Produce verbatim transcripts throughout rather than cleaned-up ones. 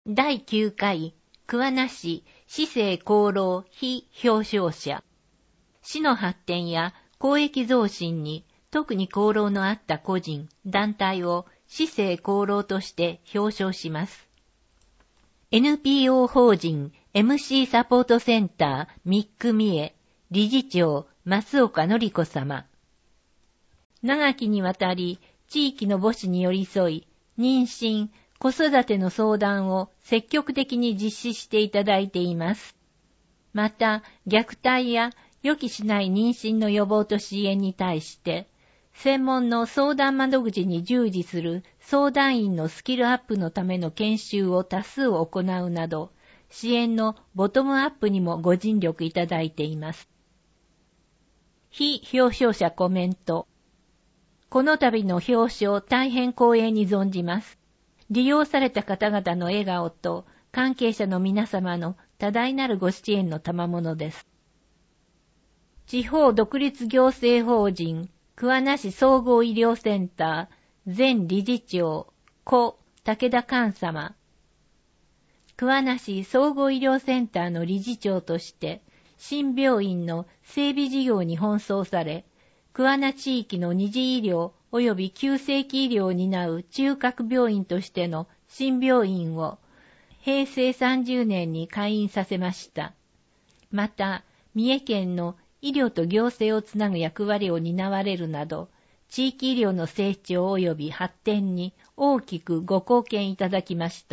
だいきゅうかい桑名市市政功労非表彰者。市の発展や公益増進に特に功労のあった個人、団体を市政功労として表彰します。エヌピーオー 法人 エムシー サポートセンターミックミエ理事長増岡典子様。長きにわたり地域の母子に寄り添い、妊娠、子育ての相談を積極的に実施していただいています。また、虐待や予期しない妊娠の予防と支援に対して、専門の相談窓口に従事する相談員のスキルアップのための研修を多数行うなど、支援のボトムアップにもご尽力いただいています。非表彰者コメント。この度の表彰大変光栄に存じます。利用された方々の笑顔と関係者の皆様の多大なるご支援の賜物です。地方独立行政法人桑名市総合医療センター前理事長故武田寛様。桑名市総合医療センターの理事長として新病院の整備事業に奔走され、桑名地域の二次医療及び急性期医療を担う中核病院としての新病院をへいせいさんじゅうねんに開院させました。また、三重県の医療と行政をつなぐ役割を担われるなど、地域医療の成長及び発展に大きくご貢献いただきました。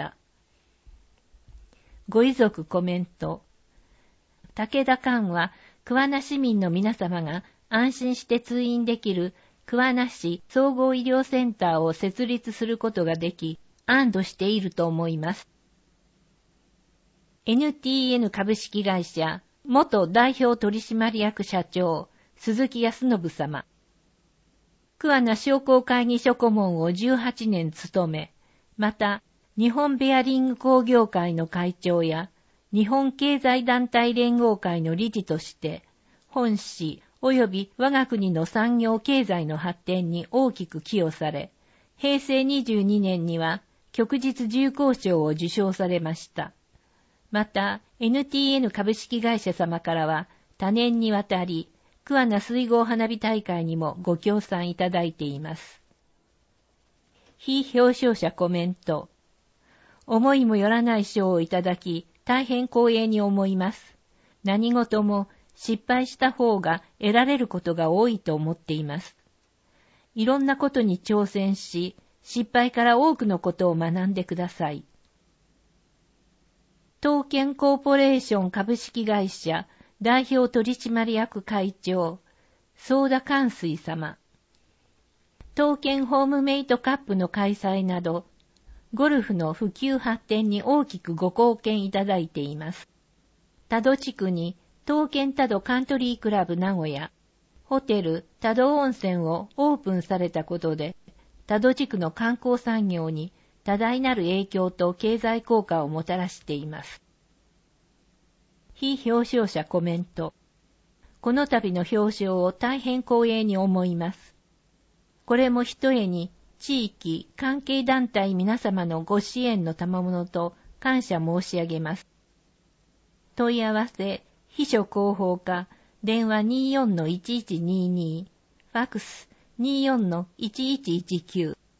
ご遺族コメント。武田寛は桑名市民の皆様が安心して通院できる桑名市総合医療センターを設立することができ、安堵していると思います。エヌティーエヌ 株式会社元代表取締役社長鈴木康信様。桑名商工会議所顧問をじゅうはちねん務め、また日本ベアリング工業会の会長や日本経済団体連合会の理事として、本市及び我が国の産業経済の発展に大きく寄与され、へいせいにじゅうにねんには旭日重工賞を受賞されました。また、エヌティーエヌ 株式会社様からは多年にわたり、桑名水郷花火大会にもご協賛いただいています。非表彰者コメント。思いもよらない賞をいただき、大変光栄に思います。何事も失敗した方が得られることが多いと思っています。いろんなことに挑戦し、失敗から多くのことを学んでください。東建コーポレーション株式会社代表取締役会長、相田寛水様。東建ホームメイトカップの開催など、ゴルフの普及発展に大きくご貢献いただいています。多度地区に東建多度カントリークラブ名古屋、ホテル多度温泉をオープンされたことで、多度地区の観光産業に多大なる影響と経済効果をもたらしています。非表彰者コメント。この度の表彰を大変光栄に思います。これもひとえに地域関係団体皆様のご支援の賜物と感謝申し上げます。問い合わせ、秘書広報課、電話 にじゅうよんのいちいちにじゅうに、ファックス にじゅうよんのいちいちいちきゅう。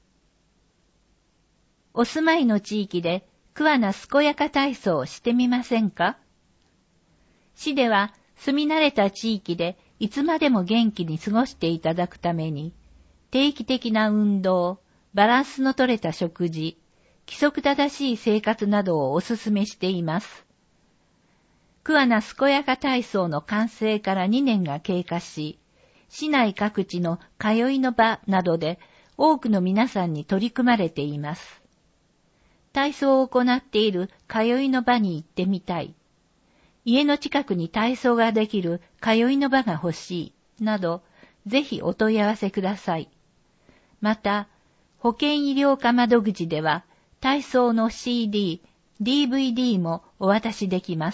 お住まいの地域で桑名健やか体操をしてみませんか？市では住み慣れた地域でいつまでも元気に過ごしていただくために、定期的な運動、バランスの取れた食事、規則正しい生活などをお勧めしています。桑名健やか体操の完成からにねんが経過し、市内各地の通いの場などで多くの皆さんに取り組まれています。体操を行っている通いの場に行ってみたい。家の近くに体操ができる通いの場が欲しい。など、ぜひお問い合わせください。また、保健医療科窓口では、体操の シーディー、ディーブイディー もお渡しできます。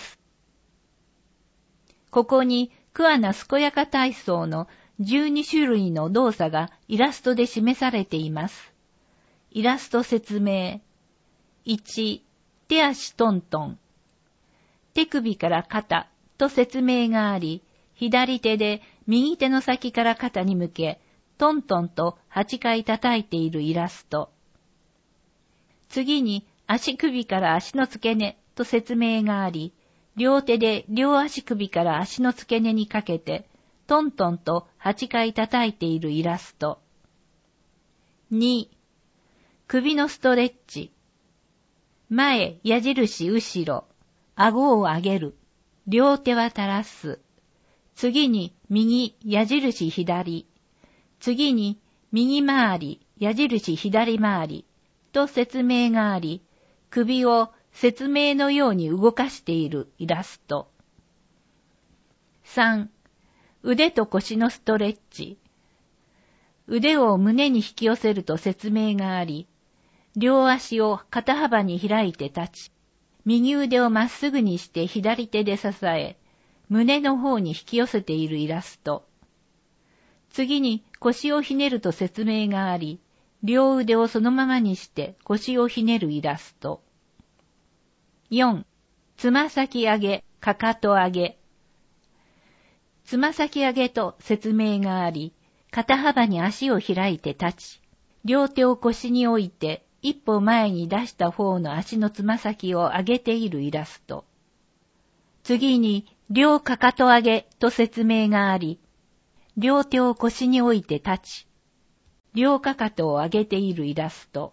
ここに、桑名健やか体操のじゅうにしゅるいの動作がイラストで示されています。イラスト説明。いち、 手足トントン。手首から肩と説明があり、左手で右手の先から肩に向け、トントンとはちかい叩いているイラスト。次に足首から足の付け根と説明があり、両手で両足首から足の付け根にかけて、トントンとはちかい叩いているイラスト。に、首のストレッチ。前、矢印後ろ、顎を上げる、両手は垂らす。次に右、矢印左。次に右回り、矢印左回りと説明があり、首を説明のように動かしているイラスト。さん、腕と腰のストレッチ。腕を胸に引き寄せると説明があり、両足を肩幅に開いて立ち、右腕をまっすぐにして左手で支え、胸の方に引き寄せているイラスト。次に腰をひねると説明があり、両腕をそのままにして腰をひねるイラスト。よん、つま先上げ、かかと上げ。つま先上げと説明があり、肩幅に足を開いて立ち、両手を腰に置いて一歩前に出した方の足のつま先を上げているイラスト。次に両かかと上げと説明があり、両手を腰に置いて立ち、両かかとを上げているイラスト。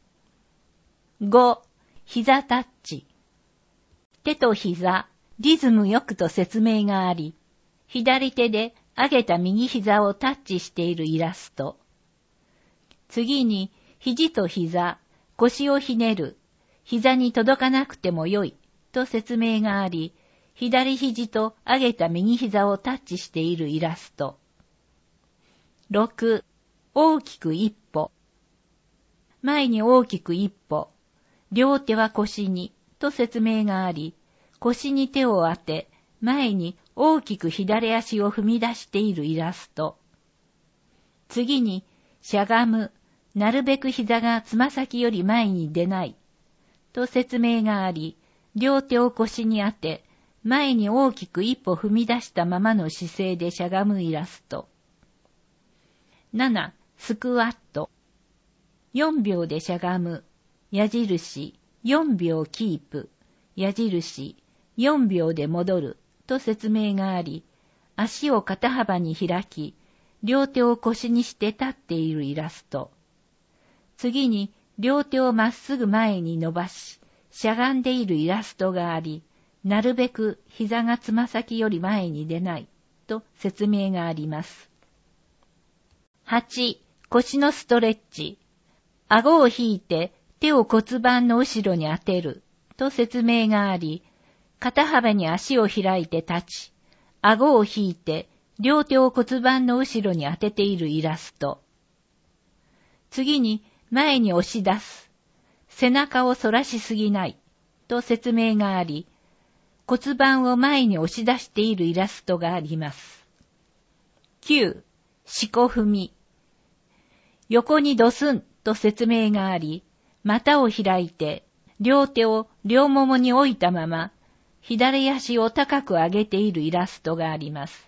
ご、膝タッチ。手と膝、リズムよくと説明があり、左手で上げた右膝をタッチしているイラスト。次に、肘と膝、腰をひねる、膝に届かなくてもよいと説明があり、左肘と上げた右膝をタッチしているイラスト。ろく、大きく一歩。前に大きく一歩、両手は腰にと説明があり、腰に手を当て、前に大きく左足を踏み出しているイラスト。次に、しゃがむ、なるべく膝がつま先より前に出ないと説明があり、両手を腰に当て、前に大きく一歩踏み出したままの姿勢でしゃがむイラスト。なな、スクワット。よんびょうでしゃがむ、矢印、よんびょうキープ、矢印、よんびょうで戻ると説明があり、足を肩幅に開き、両手を腰にして立っているイラスト。次に、両手をまっすぐ前に伸ばし、しゃがんでいるイラストがあり、なるべく膝がつま先より前に出ないと説明があります。はち、腰のストレッチ。顎を引いて手を骨盤の後ろに当てると説明があり、肩幅に足を開いて立ち、顎を引いて両手を骨盤の後ろに当てているイラスト。次に前に押し出す、背中を反らしすぎないと説明があり、骨盤を前に押し出しているイラストがあります。きゅう、四股踏み。横にドスンと説明があり、股を開いて、両手を両ももに置いたまま、左足を高く上げているイラストがあります。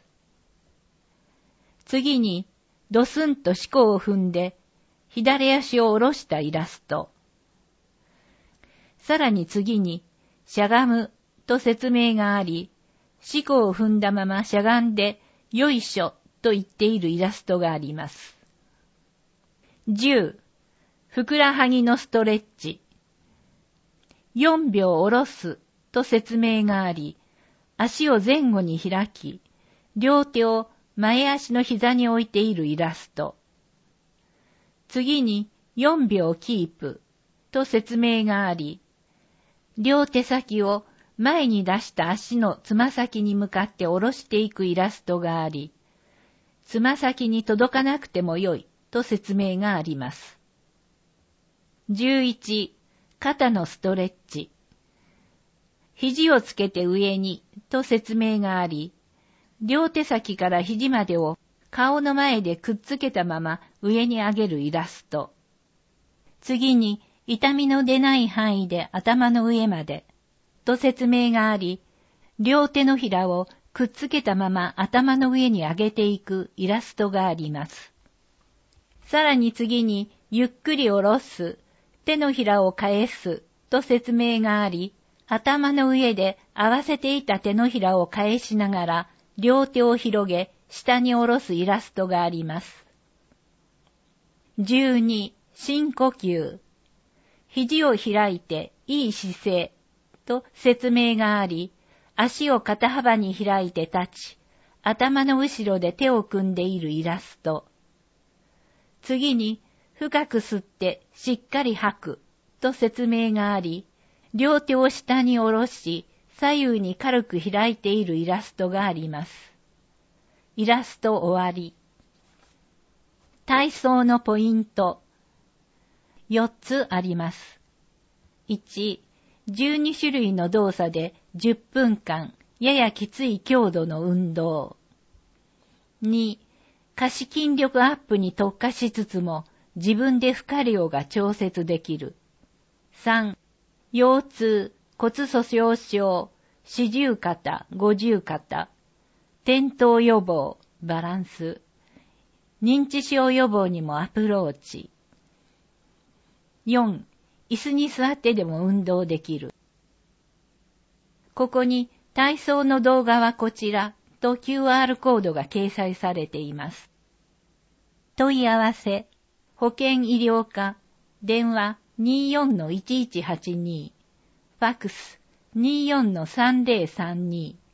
次に、ドスンと四股を踏んで、左足を下ろしたイラスト。さらに次に、しゃがむと説明があり、四股を踏んだまましゃがんで、よいしょと言っているイラストがあります。じゅう、ふくらはぎのストレッチ。よんびょう下ろすと説明があり、足を前後に開き、両手を前足の膝に置いているイラスト。次によんびょうキープと説明があり、両手先を前に出した足のつま先に向かって下ろしていくイラストがあり、つま先に届かなくてもよいと説明があります。じゅういち、肩のストレッチ。肘をつけて上にと説明があり、両手先から肘までを顔の前でくっつけたまま上に上げるイラスト。次に痛みの出ない範囲で頭の上まで、と説明があり、両手のひらをくっつけたまま頭の上に上げていくイラストがあります。さらに次に、ゆっくり下ろす、手のひらを返す、と説明があり、頭の上で合わせていた手のひらを返しながら、両手を広げ、下に下ろすイラストがあります。じゅうに、深呼吸。肘を開いていい姿勢と説明があり、足を肩幅に開いて立ち、頭の後ろで手を組んでいるイラスト。次に、深く吸ってしっかり吐くと説明があり、両手を下に下ろし、左右に軽く開いているイラストがあります。イラスト終わり。体操のポイント。よっつあります。いち、じゅうに種類の動作でじゅっぷんかん、ややきつい強度の運動。に、下肢筋力アップに特化しつつも、自分で負荷量が調節できる。さん、腰痛、骨粗鬆症、四十肩、五十肩、転倒予防、バランス、認知症予防にもアプローチ。よん、椅子に座ってでも運動できる。ここに体操の動画はこちらと キューアール コードが掲載されています。問い合わせ、保健医療課、電話 にじゅうよんのいちいちはちに、ファクス にじゅうよんのさんぜろさんに。